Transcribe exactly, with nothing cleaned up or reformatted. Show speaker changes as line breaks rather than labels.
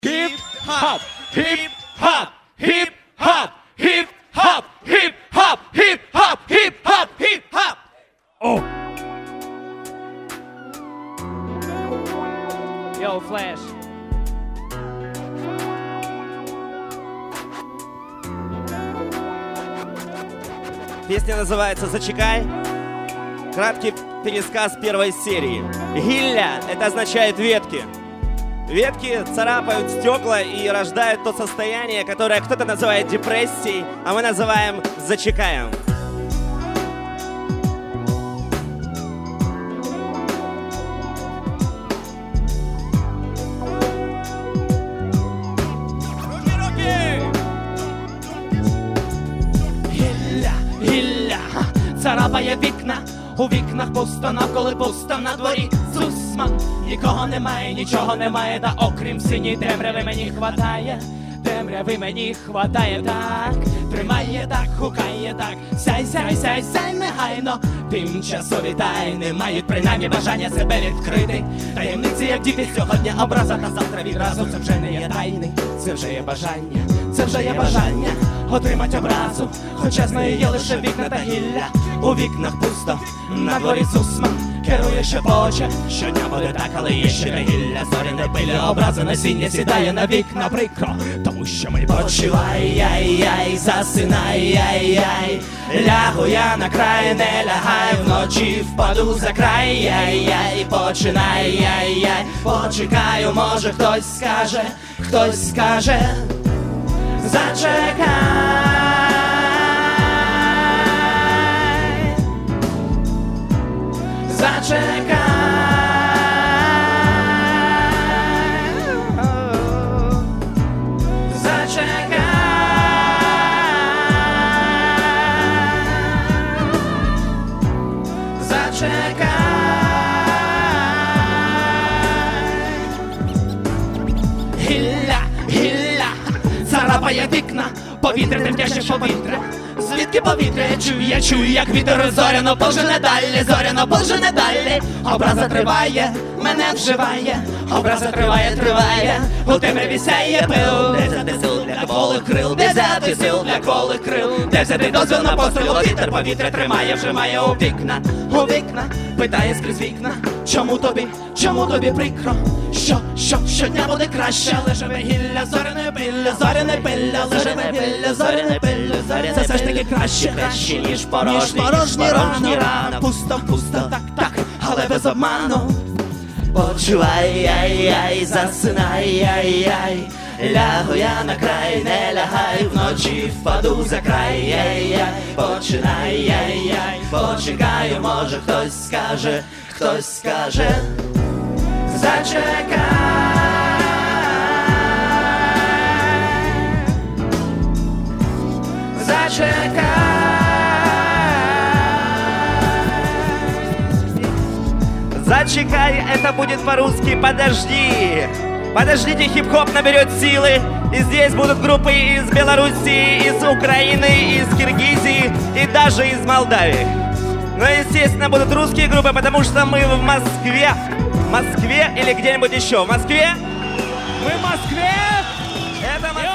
Hip-hop, hip-hop, hip-hop, hip-hop, hip-hop, hip-hop, hip-hop, hip-hop. Oh. Yo, Flash.
Песня называется «Зачекай». Краткий пересказ первой серии. Гилля — это означает ветки. Ветки царапают стекла и рождают то состояние, которое кто-то называет депрессией, а мы называем «зачекаем».
Гілля, гілля, царапає вікна. У вікнах пусто, навколи пусто, на дворі Зусман. Нікого немає, нічого немає, та окрім синій темряви мені хватає. Темряви мені хватає, так, тримає так, хукає так. Сяй, сяй, сяй, сяй негайно. Тимчасові тайни мають принаймні бажання себе відкрити. Таємниці, як діти, сьогодні образа, та завтра відразу. Це вже не є тайни, це вже є бажання, це вже є бажання отримать образу, хоча з нею є лише вікна та гілля. У вікнах пусто, на дворі Зусман керує шепоче. Щодня буде так, але є ще не гілля. Зоряне пилі, образи насіння сідає на вікна прикро, тому що ми почувай, яй-яй, засинай, яй-яй. Лягу я на край, не лягай, вночі впаду за край, яй-яй. Починай, яй-яй, почекаю, може хтось скаже, хтось скаже. Зачекай, зачекай, зачекай, зачекай. Гілля, гілля, царапає вікна, повітря тремтяще повітря. Звідки повітря я чую, я чую, як вітер зоряно пожене далі, зоряно пожене далі. Образа триває, мене вживає, образа триває, триває. У темряві сяє пил, де взяти сил для кволих крил, де взяти сил для кволих крил, де взяти дозвіл на постріл. Вітер повітря тримає, вжимає у вікна, у вікна, питає скрізь вікна. Чому тобі, чому тобі прикро? Що, що, щодня буде краще, але живе гілля, зоряне пилля, зоряне пилля, зоряне пилля, зоряне пилля, зоряне. Це все ж таки краще, краще, ніж порожні, порожні рано. Пусто, пусто, так, так, але без обману. Почувай, яй-яй, засинай, яй-яй. Лягу я на край, не лягай, вночі впаду за край, яй-яй. Починай, яй-яй, почекаю, може хтось скаже, хтось скаже. Зачекай, зачекай.
Зачекай, это будет по-русски «подожди». Подождите, хип-хоп наберет силы. И здесь будут группы из Белоруссии, из Украины, из Киргизии и даже из Молдавии. Но, естественно, будут русские группы, потому что мы в Москве. В Москве или где-нибудь еще? В Москве?
Мы в Москве!
Это Москва.